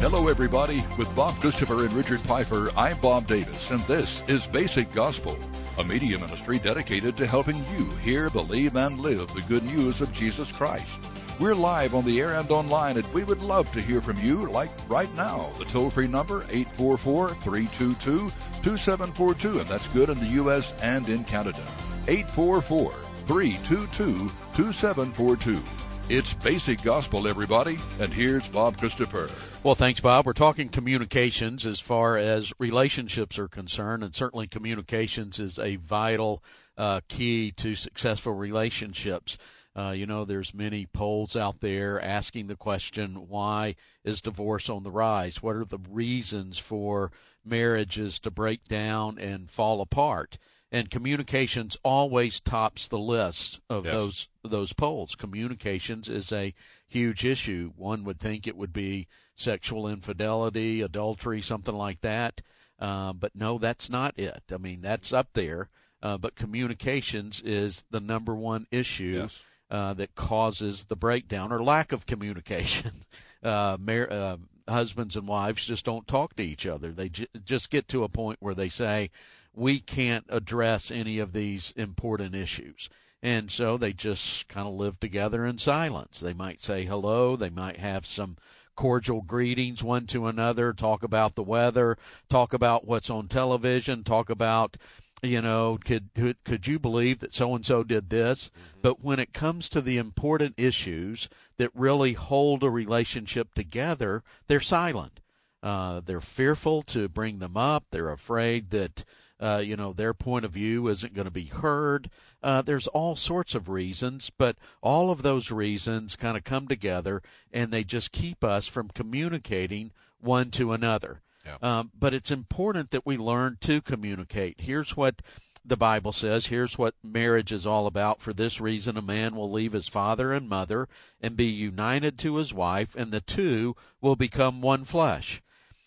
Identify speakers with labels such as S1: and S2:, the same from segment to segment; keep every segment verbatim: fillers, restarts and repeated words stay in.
S1: Hello, everybody. With Bob Christopher and Richard Pfeiffer, I'm Bob Davis, and this is Basic Gospel, a media ministry dedicated to helping you hear, believe, and live the good news of Jesus Christ. We're live on the air and online, and we would love to hear from you, like right now. The toll-free number, eight four four, three two two, two seven four two, and that's good in the U S and in Canada. eight four four, three two two, two seven four two. It's Basic Gospel, everybody, and here's Bob Christopher.
S2: Well, thanks, Bob. We're talking communications as far as relationships are concerned, and certainly communications is a vital uh, key to successful relationships. Uh, you know, there's many polls out there asking the question, why is divorce on the rise? What are the reasons for marriages to break down and fall apart? And communications always tops the list of
S3: yes.
S2: those those polls. Communications is a huge issue. One would think it would be sexual infidelity, adultery, something like that. Uh, but no, that's not it. I mean, that's up there. Uh, but communications is the number one issue
S3: yes.
S2: uh, that causes the breakdown or lack of communication. Uh, mar- uh, husbands and wives just don't talk to each other. They j- just get to a point where they say, we can't address any of these important issues. And so they just kind of live together in silence. They might say hello. They might have some cordial greetings one to another, talk about the weather, talk about what's on television, talk about, you know, could could, could you believe that so-and-so did this? Mm-hmm. But when it comes to the important issues that really hold a relationship together, they're silent. Uh, they're fearful to bring them up. They're afraid that Uh, you know, their point of view isn't going to be heard. Uh, there's all sorts of reasons, but all of those reasons kind of come together, and they just keep us from communicating one to another.
S3: Yeah.
S2: Um, but it's important that we learn to communicate. Here's what the Bible says. Here's what marriage is all about. For this reason, a man will leave his father and mother and be united to his wife, and the two will become one flesh.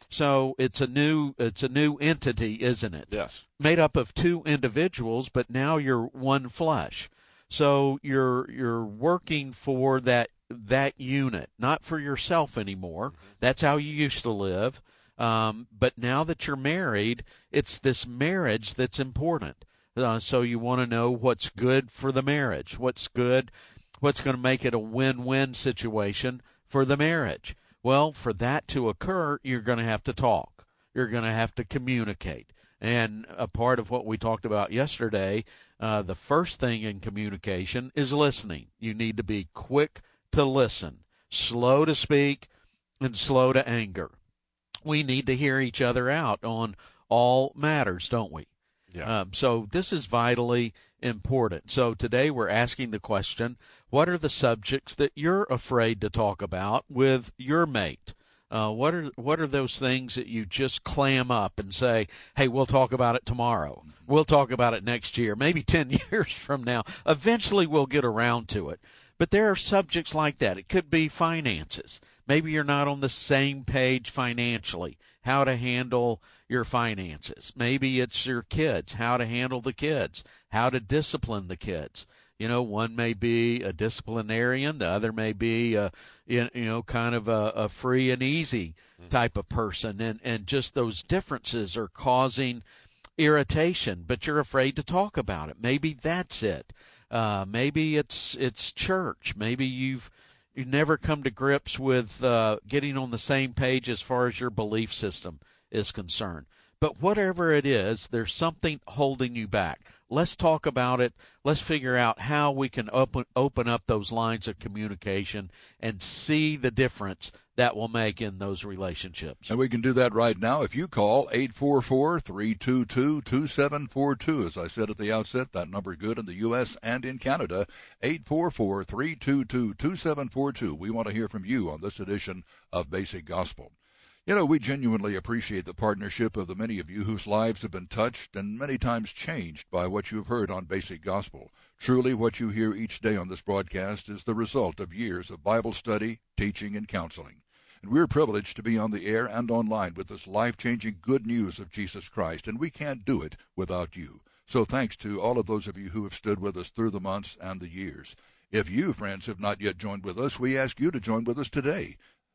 S2: So it's a new it's a new entity, isn't it?
S3: Yes.
S2: Made up of two individuals, but now you're one flesh. So you're you're working for that that unit, not for yourself anymore. Mm-hmm. That's how you used to live. Um, but now that you're married, it's this marriage that's important. Uh, so you want to know what's good for the marriage, what's good, what's going to make it a win-win situation for the marriage. Well, for that to occur, you're going to have to talk. You're going to have to communicate. And a part of what we talked about yesterday, uh, the first thing in communication is listening. You need to be quick to listen, slow to speak, and slow to anger. We need to hear each other out on all matters, don't we?
S3: Yeah.
S2: Um, so this is vitally important. So today we're asking the question, what are the subjects that you're afraid to talk about with your mate? Uh, what are what are those things that you just clam up and say, hey, we'll talk about it tomorrow. We'll talk about it next year, maybe ten years from now. Eventually we'll get around to it. But there are subjects like that. It could be finances. Maybe you're not on the same page financially, how to handle your finances. Maybe it's your kids, how to handle the kids, how to discipline the kids. You know, one may be a disciplinarian, the other may be, a, you know, kind of a, a free and easy type of person. And, and just those differences are causing irritation, but you're afraid to talk about it. Maybe that's it. Uh, maybe it's it's church. Maybe you've you've never come to grips with uh, getting on the same page as far as your belief system is concerned. But whatever it is, there's something holding you back. Let's talk about it. Let's figure out how we can open open up those lines of communication and see the difference that will make in those relationships.
S1: And we can do that right now if you call eight four four, three two two, two seven four two. As I said at the outset, that number good in the U S and in Canada, eight four four, three two two, two seven four two. We want to hear from you on this edition of Basic Gospel. You know, we genuinely appreciate the partnership of the many of you whose lives have been touched and many times changed by what you have heard on Basic Gospel. Truly, what you hear each day on this broadcast is the result of years of Bible study, teaching, and counseling. And we're privileged to be on the air and online with this life-changing good news of Jesus Christ, and we can't do it without you. So thanks to all of those of you who have stood with us through the months and the years. If you, friends, have not yet joined with us, we ask you to join with us today.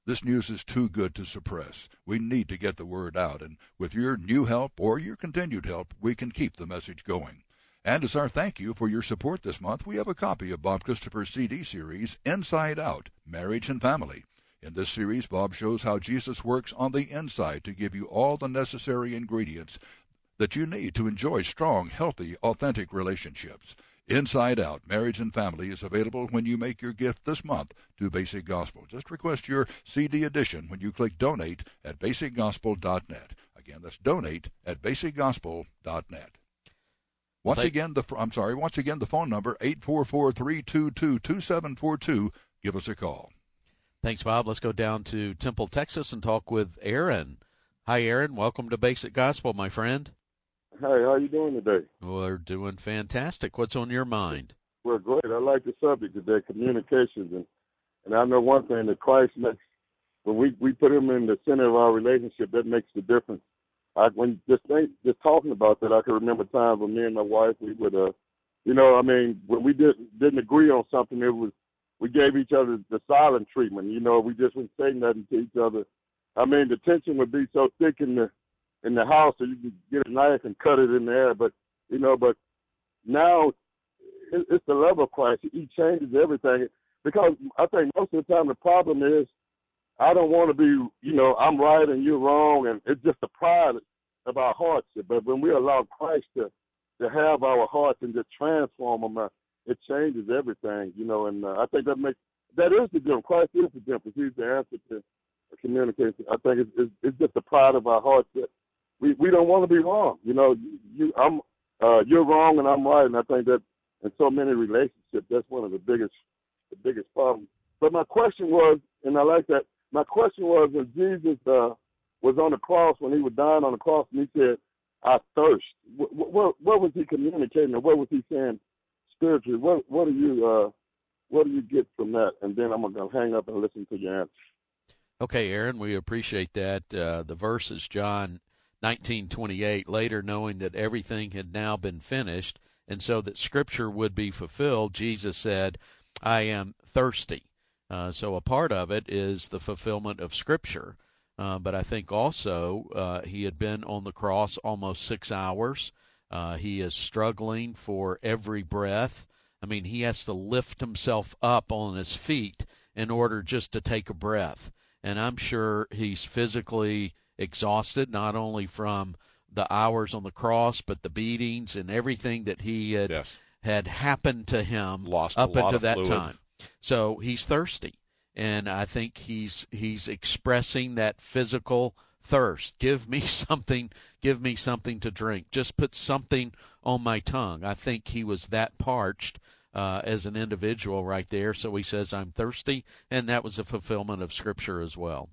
S1: This news is too good to suppress. We need to get the word out, and with your new help or your continued help, we can keep the message going. And as our thank you for your support this month, we have a copy of Bob Christopher's C D series, Inside Out, Marriage and Family. In this series, Bob shows how Jesus works on the inside to give you all the necessary ingredients that you need to enjoy strong, healthy, authentic relationships. Inside Out, Marriage and Family is available when you make your gift this month to Basic Gospel. Just request your C D edition when you click Donate at basic gospel dot net. Again, that's Donate at basic gospel dot net. Once again, the I'm sorry. Once again, the phone number eight four four, three two two, two seven four two. Give us a call.
S2: Thanks, Bob. Let's go down to Temple, Texas, and talk with Aaron. Hi, Aaron. Welcome to Basic Gospel, my friend.
S3: Hey, how you doing today?
S2: We're doing fantastic. What's on your mind?
S3: We're great. I like the subject today, communications, and and I know one thing that Christ makes when we we put Him in the center of our relationship, that makes the difference. I when just think, just talking about that, I can remember times when me and my wife we would, uh, you know, I mean, when we didn't didn't agree on something, it was we gave each other the silent treatment. You know, we just wouldn't say nothing to each other. I mean, the tension would be so thick in the in the house, so you could get a knife and cut it in the air. But you know, but now it, it's the love of Christ. He changes everything. Because I think most of the time the problem is I don't want to be, you know, I'm right and you're wrong, and it's just the pride of our hearts. But when we allow Christ to to have our hearts and just transform them, uh, it changes everything, you know. And uh, I think that makes that is the difference. Christ is the difference. He's the answer to communication. I think it's, it's, it's just the pride of our hearts that we, we don't want to be wrong. You know, you I'm uh, you're wrong and I'm right, and I think that in so many relationships that's one of the biggest the biggest problems. But my question was, and I like that. My question was when Jesus uh, was on the cross, when he was dying on the cross, and he said, "I thirst." What, what, what was he communicating, or what was he saying spiritually? What what do you uh, what do you get from that? And then I'm gonna hang up and listen to your answer.
S2: Okay, Aaron, we appreciate that. Uh, the verse is John nineteen twenty-eight. Later, knowing that everything had now been finished, and so that Scripture would be fulfilled, Jesus said, "I am thirsty." Uh, so a part of it is the fulfillment of Scripture. Uh, but I think also uh, he had been on the cross almost six hours. Uh, he is struggling for every breath. I mean, he has to lift himself up on his feet in order just to take a breath. And I'm sure he's physically exhausted, not only from the hours on the cross, but the beatings and everything that he had
S1: Yes.
S2: had happened to him
S1: Lost
S2: up
S1: a lot
S2: until
S1: of
S2: that
S1: fluid.
S2: time. So he's thirsty, and I think he's he's expressing that physical thirst. Give me something, give me something to drink. Just put something on my tongue. I think he was that parched uh, as an individual right there. So he says, "I'm thirsty," and that was a fulfillment of Scripture as well.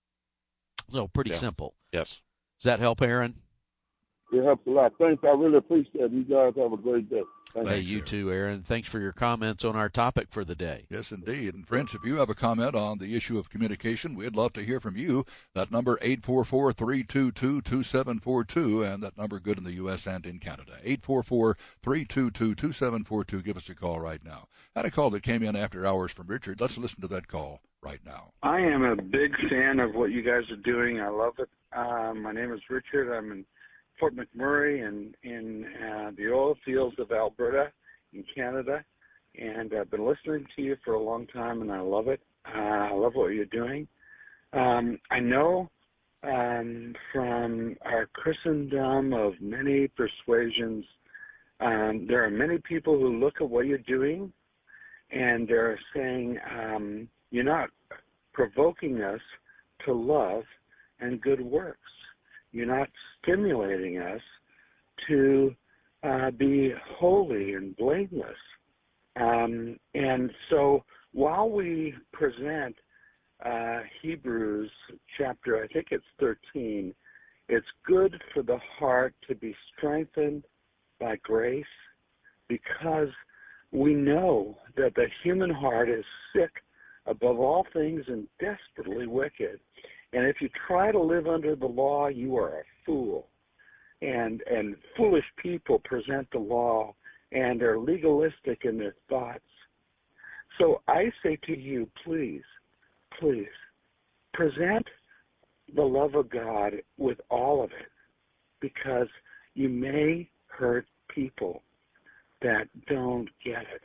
S2: So pretty
S1: Yeah.
S2: simple.
S1: Yes.
S2: Does that help, Aaron?
S3: It helps a lot. Thanks. I really appreciate it. You guys have a great day. Thank
S2: Hey,
S1: Thanks,
S2: you
S1: Aaron.
S2: too, Aaron. Thanks for your comments on our topic for the day.
S1: Yes, indeed. And friends, if you have a comment on the issue of communication, we'd love to hear from you. That number, eight four four, three two two, two seven four two, and that number good in the U S and in Canada. eight four four, three two two, two seven four two. Give us a call right now. Had a call that came in after hours from Richard. Let's listen to that call right now.
S4: I am a big fan of what you guys are doing. I love it. Uh, my name is Richard. I'm in Fort McMurray and in uh, the oil fields of Alberta in Canada, and I've been listening to you for a long time, and I love it. Uh, I love what you're doing. Um, I know um, from our Christendom of many persuasions, um, there are many people who look at what you're doing, and they're saying, um, you're not provoking us to love and good works. You're not stimulating us to uh, be holy and blameless. Um, and so while we present uh, Hebrews chapter, I think it's thirteen, it's good for the heart to be strengthened by grace, because we know that the human heart is sick above all things and desperately wicked. And if you try to live under the law, you are a fool. And and foolish people present the law, and they're legalistic in their thoughts. So I say to you, please, please, present the love of God with all of it, because you may hurt people that don't get it.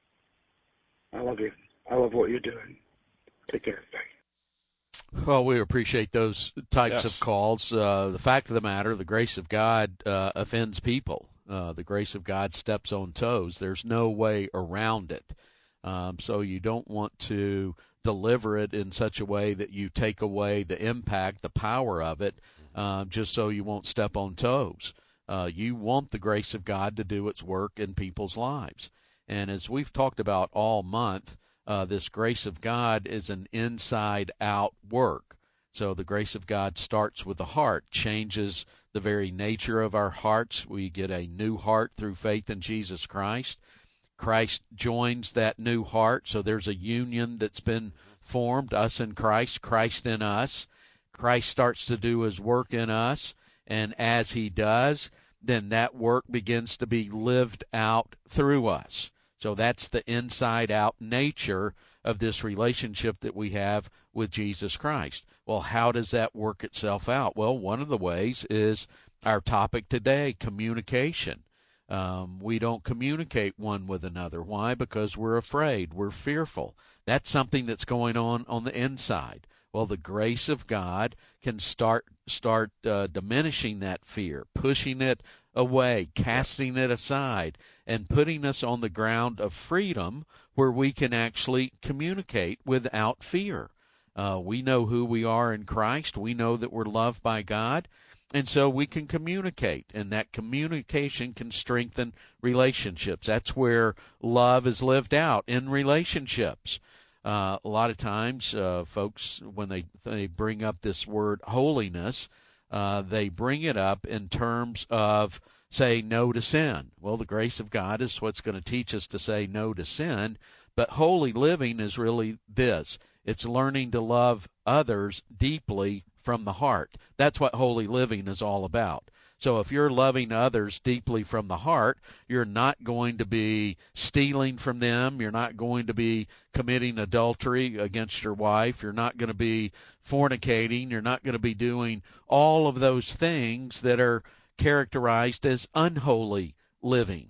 S4: I love you. I love what you're doing. Take care. Bye.
S2: Well, we appreciate those types
S1: Yes.
S2: of calls. Uh, the fact of the matter, the grace of God uh, offends people. Uh, the grace of God steps on toes. There's no way around it. Um, so you don't want to deliver it in such a way that you take away the impact, the power of it, uh, just so you won't step on toes. Uh, you want the grace of God to do its work in people's lives. And as we've talked about all month, uh, this grace of God is an inside-out work. So the grace of God starts with the heart, changes the very nature of our hearts. We get a new heart through faith in Jesus Christ. Christ joins that new heart, so there's a union that's been formed, us in Christ, Christ in us. Christ starts to do his work in us, and as he does, then that work begins to be lived out through us. So that's the inside-out nature of this relationship that we have with Jesus Christ. Well, how does that work itself out? Well, one of the ways is our topic today, communication. Um, we don't communicate one with another. Why? Because we're afraid. We're fearful. That's something that's going on on the inside. Well, the grace of God can start start uh, diminishing that fear, pushing it away, casting it aside, and putting us on the ground of freedom where we can actually communicate without fear. Uh, we know who we are in Christ. We know that we're loved by God. And so we can communicate, and that communication can strengthen relationships. That's where love is lived out, in relationships. Uh, a lot of times, uh, folks, when they they bring up this word holiness, uh, they bring it up in terms of say no to sin. Well, the grace of God is what's going to teach us to say no to sin, but holy living is really this. It's learning to love others deeply from the heart. That's what holy living is all about. So if you're loving others deeply from the heart, you're not going to be stealing from them. You're not going to be committing adultery against your wife. You're not going to be fornicating. You're not going to be doing all of those things that are characterized as unholy living.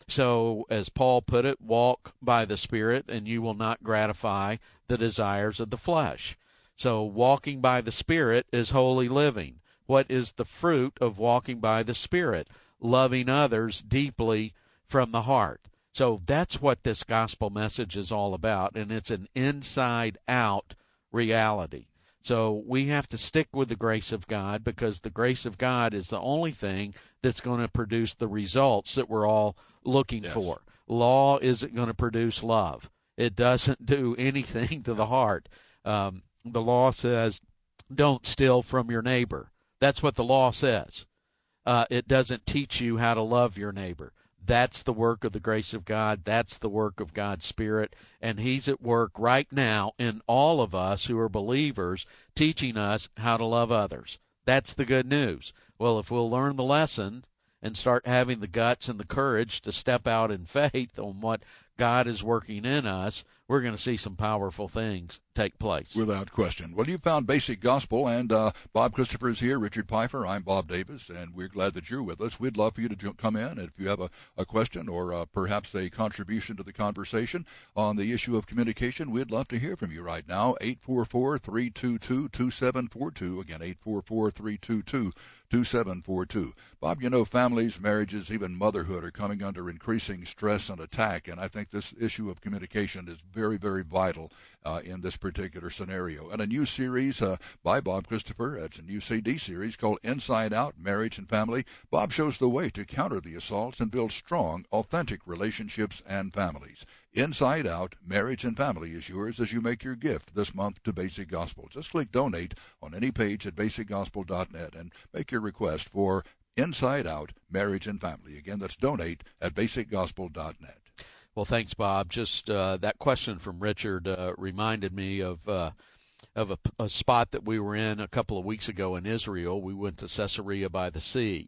S2: So as Paul put it, walk by the Spirit, and you will not gratify the desires of the flesh. So walking by the Spirit is holy living. What is the fruit of walking by the Spirit? Loving others deeply from the heart. So that's what this gospel message is all about, and it's an inside-out reality. So we have to stick with the grace of God, because the grace of God is the only thing that's going to produce the results that we're all looking
S1: Yes.
S2: for. Law isn't going to produce love. It doesn't do anything to the heart. Um, the law says, don't steal from your neighbor. That's what the law says. Uh, it doesn't teach you how to love your neighbor. That's the work of the grace of God. That's the work of God's Spirit. And he's at work right now in all of us who are believers, teaching us how to love others. That's the good news. Well, if we'll learn the lesson and start having the guts and the courage to step out in faith on what God is working in us, we're going to see some powerful things take place.
S1: Without question. Well, you found Basic Gospel, and uh, Bob Christopher is here, Richard Pfeiffer. I'm Bob Davis, and we're glad that you're with us. We'd love for you to jo- come in, and if you have a, a question or uh, perhaps a contribution to the conversation on the issue of communication, we'd love to hear from you right now. eight four four, three two two, two seven four two. Again, eight four four, three two two, two seven four two. Bob, you know, families, marriages, even motherhood are coming under increasing stress and attack, and I think this issue of communication is very, very vital uh, in this particular scenario. And a new series uh, by Bob Christopher, it's a new C D series called Inside Out, Marriage and Family. Bob shows the way to counter the assaults and build strong, authentic relationships and families. Inside Out, Marriage and Family is yours as you make your gift this month to Basic Gospel. Just click Donate on any page at basic gospel dot net and make your request for Inside Out, Marriage and Family. Again, that's Donate at basic gospel dot net.
S2: Well, thanks, Bob. Just uh, that question from Richard uh, reminded me of uh, of a, a spot that we were in a couple of weeks ago in Israel. We went to Caesarea by the Sea,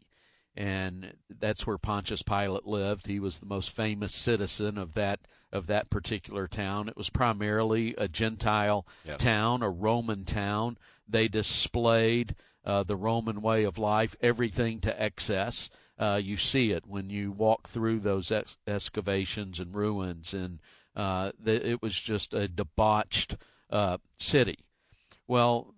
S2: and that's where Pontius Pilate lived. He was the most famous citizen of that of that particular town. It was primarily a Gentile
S5: Yes.
S2: town, a Roman town. They displayed uh, the Roman way of life, everything to excess. Uh, you see it when you walk through those ex- excavations and ruins, and uh, the, it was just a debauched uh, city. Well,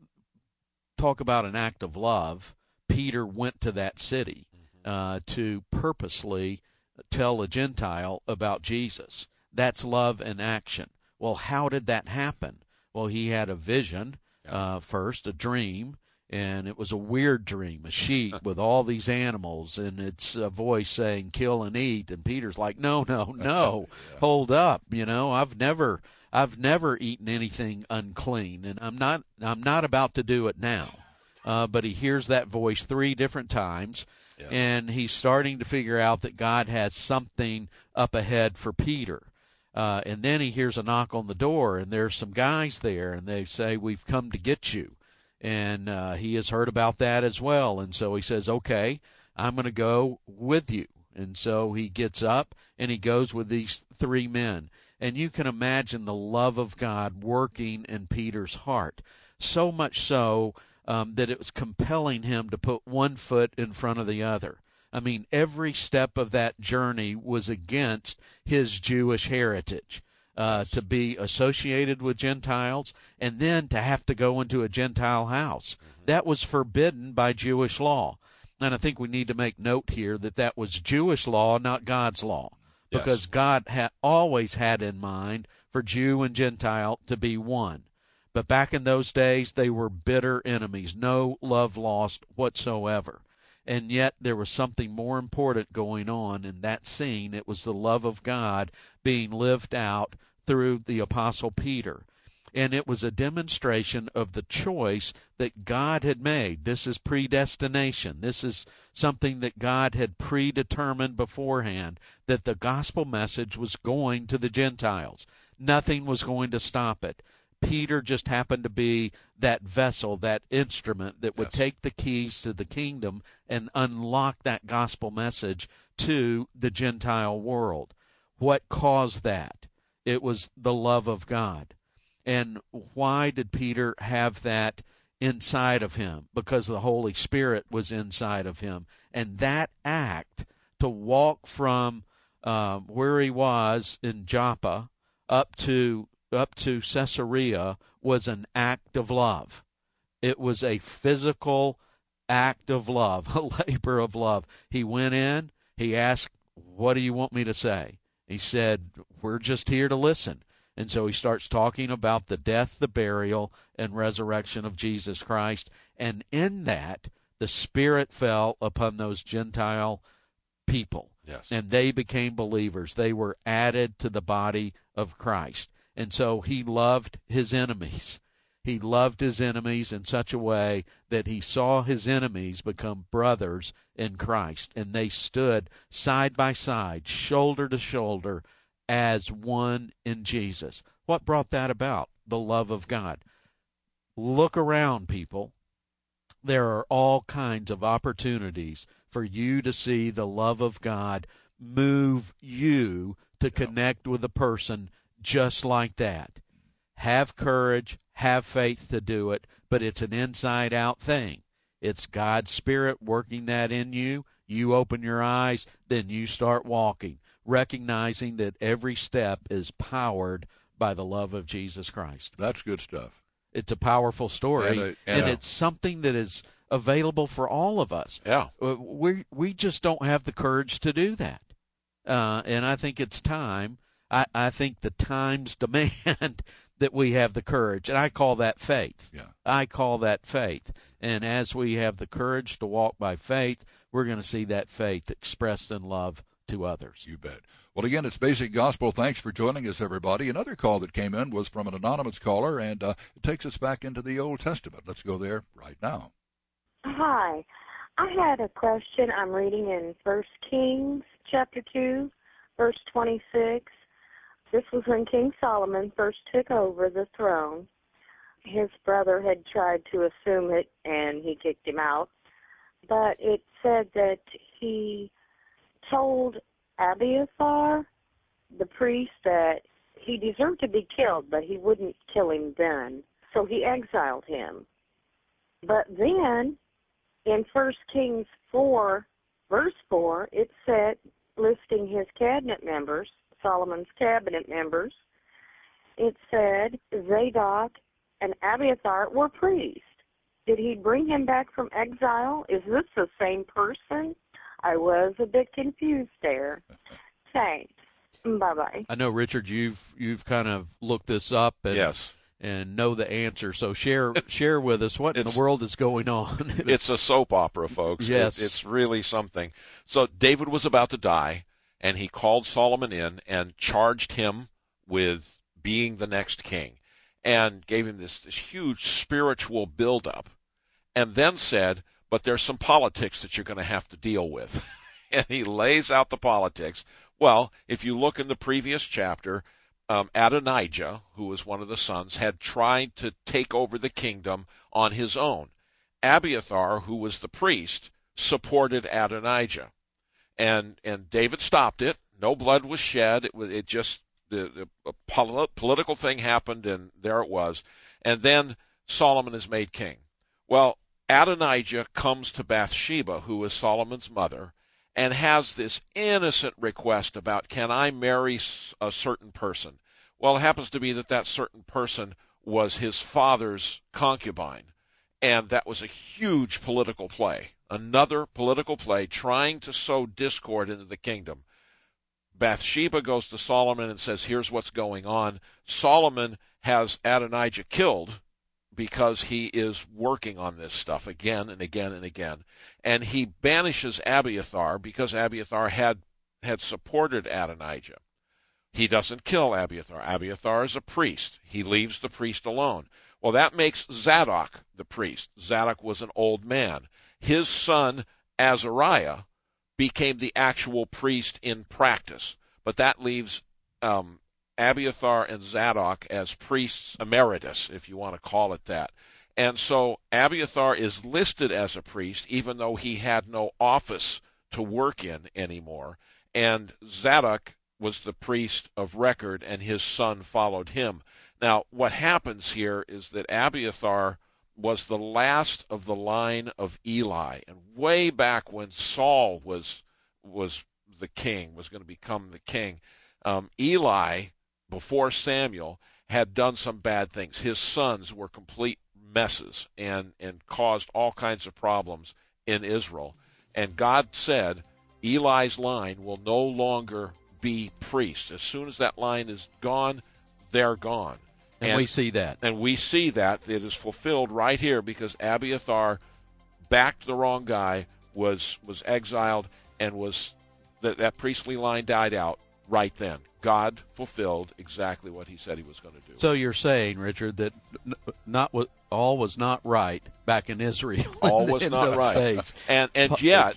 S2: talk about an act of love. Peter went to that city uh, to purposely tell a Gentile about Jesus. That's love in action. Well, how did that happen? Well, he had a vision uh, first, a dream, and it was a weird dream, a sheet with all these animals, and it's a voice saying, kill and eat. And Peter's like, no, no, no, yeah. Hold up. You know, I've never, I've never eaten anything unclean, and I'm not, I'm not about to do it now. Uh, but he hears that voice three different times, yeah. and he's starting to figure out that God has something up ahead for Peter. Uh, and then he hears a knock on the door, and there's some guys there, and they say, we've come to get you. And uh, he has heard about that as well. And so he says, okay, I'm going to go with you. And so he gets up, and he goes with these three men. And you can imagine the love of God working in Peter's heart, so much so um, that it was compelling him to put one foot in front of the other. I mean, every step of that journey was against his Jewish heritage. Uh, to be associated with Gentiles, and then to have to go into a Gentile house. Mm-hmm. That was forbidden by Jewish law. And I think we need to make note here that that was Jewish law, not God's law, because yes. God had always had in mind for Jew and Gentile to be one. But back in those days, they were bitter enemies, no love lost whatsoever. And yet there was something more important going on in that scene. It was the love of God being lived out through the Apostle Peter. And it was a demonstration of the choice that God had made. This is predestination. This is something that God had predetermined beforehand, that the gospel message was going to the Gentiles. Nothing was going to stop it. Peter just happened to be that vessel, that instrument that would yes. take the keys to the kingdom and unlock that gospel message to the Gentile world. What caused that? It was the love of God. And why did Peter have that inside of him? Because the Holy Spirit was inside of him. And that act to walk from um, where he was in Joppa up to up to Caesarea was an act of love. It was a physical act of love, a labor of love. He went in, he asked, what do you want me to say? He said, we're just here to listen. And so he starts talking about the death, the burial, and resurrection of Jesus Christ. And in that, the Spirit fell upon those Gentile people.
S5: Yes.
S2: And they became believers. They were added to the body of Christ. And so he loved his enemies. He loved his enemies in such a way that he saw his enemies become brothers in Christ. And they stood side by side, shoulder to shoulder, as one in Jesus. What brought that about? The love of God. Look around, people. There are all kinds of opportunities for you to see the love of God move you to connect with a person just like that. Have courage, have faith to do it, but it's an inside-out thing. It's God's Spirit working that in you. You open your eyes, then you start walking, recognizing that every step is powered by the love of Jesus Christ.
S1: That's good stuff.
S2: It's a powerful story, and, a, and, and it's something that is available for all of us.
S5: Yeah.
S2: We, we just don't have the courage to do that. Uh, and I think it's time. I, I think the times demand that we have the courage, and I call that faith.
S1: Yeah.
S2: I call that faith. And as we have the courage to walk by faith, we're going to see that faith expressed in love to others.
S1: You bet. Well, again, it's Basic Gospel. Thanks for joining us, everybody. Another call that came in was from an anonymous caller, and uh, it takes us back into the Old Testament. Let's go there right now.
S6: Hi. I had a question. I'm reading in First Kings chapter two, verse twenty-six. This was when King Solomon first took over the throne. His brother had tried to assume it, and he kicked him out. But it said that he told Abiathar, the priest, that he deserved to be killed, but he wouldn't kill him then. So he exiled him. But then, in First Kings four, verse four, it said, listing his cabinet members, Solomon's cabinet members, it said Zadok and Abiathar were priests. Did he bring him back from exile? Is this the same person? I was a bit confused there. Thanks. Bye-bye.
S2: I know, Richard, you've you've kind of looked this up and
S5: Yes.
S2: and know the answer. So share share with us what in the world is going on.
S5: It's a soap opera, folks.
S2: Yes.
S5: It, it's really something. So David was about to die, and he called Solomon in and charged him with being the next king, and gave him this, this huge spiritual buildup, and then said, but there's some politics that you're going to have to deal with. And he lays out the politics. Well, if you look in the previous chapter, um, Adonijah, who was one of the sons, had tried to take over the kingdom on his own. Abiathar, who was the priest, supported Adonijah. And and David stopped it. No blood was shed. It was it just the, the a pol- political thing happened, and there it was. And then Solomon is made king. Well, Adonijah comes to Bathsheba, who is Solomon's mother, and has this innocent request about, can I marry a certain person? Well, it happens to be that that certain person was his father's concubine, and that was a huge political play, another political play trying to sow discord into the kingdom. Bathsheba goes to Solomon and says, here's what's going on. Solomon has Adonijah killed because he is working on this stuff again and again and again. And he banishes Abiathar because Abiathar had, had supported Adonijah. He doesn't kill Abiathar. Abiathar is a priest. He leaves the priest alone. Well, that makes Zadok the priest. Zadok was an old man. His son, Azariah, became the actual priest in practice. But that leaves um, Abiathar and Zadok as priests emeritus, if you want to call it that. And so Abiathar is listed as a priest, even though he had no office to work in anymore. And Zadok was the priest of record, and his son followed him. Now, what happens here is that Abiathar was the last of the line of Eli. And way back when Saul was was the king, was going to become the king, um, Eli, before Samuel, had done some bad things. His sons were complete messes and, and caused all kinds of problems in Israel. And God said, Eli's line will no longer be priests. As soon as that line is gone, they're gone.
S2: And, and we see that.
S5: And we see that. It is fulfilled right here because Abiathar backed the wrong guy, was was exiled, and was that, that priestly line died out right then. God fulfilled exactly what he said he was going to do.
S2: So you're saying, Richard, that not all was not right back in Israel.
S5: All was not right.
S2: Days.
S5: And and yet,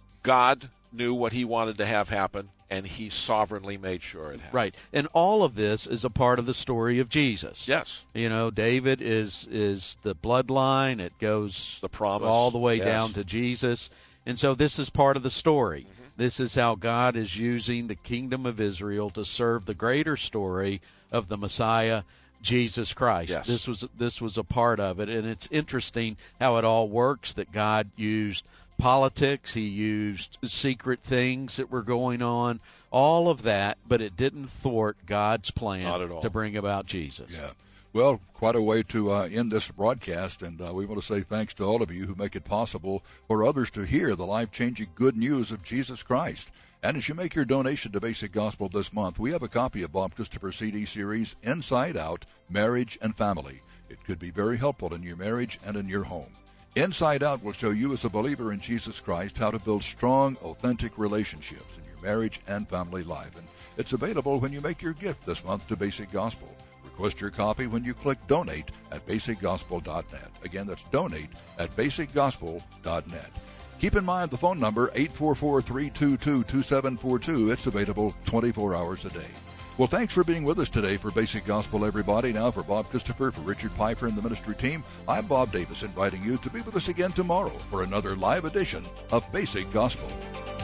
S5: God knew what he wanted to have happen, and he sovereignly made sure it happened.
S2: Right. And all of this is a part of the story of Jesus.
S5: Yes.
S2: You know, David is is the bloodline. It goes
S5: the promise
S2: all the way
S5: yes.
S2: down to Jesus. And so this is part of the story.
S5: Mm-hmm.
S2: This is how God is using the kingdom of Israel to serve the greater story of the Messiah, Jesus Christ.
S5: Yes.
S2: This was this was a part of it. And it's interesting how it all works, that God used politics, he used secret things that were going on, all of that, but it didn't thwart God's plan
S5: Not at all.
S2: to bring about Jesus.
S1: Yeah. Well, quite a way to uh, end this broadcast, and uh, we want to say thanks to all of you who make it possible for others to hear the life-changing good news of Jesus Christ. And as you make your donation to Basic Gospel this month, we have a copy of Bob Christopher's C D series, Inside Out, Marriage and Family. It could be very helpful in your marriage and in your home. Inside Out will show you as a believer in Jesus Christ how to build strong, authentic relationships in your marriage and family life. And it's available when you make your gift this month to Basic Gospel. Request your copy when you click Donate at basic gospel dot net. Again, that's Donate at basic gospel dot net. Keep in mind the phone number, eight four four, three two two, two seven four two. It's available twenty-four hours a day. Well, thanks for being with us today for Basic Gospel, everybody. Now, for Bob Christopher, for Richard Piper and the ministry team, I'm Bob Davis, inviting you to be with us again tomorrow for another live edition of Basic Gospel.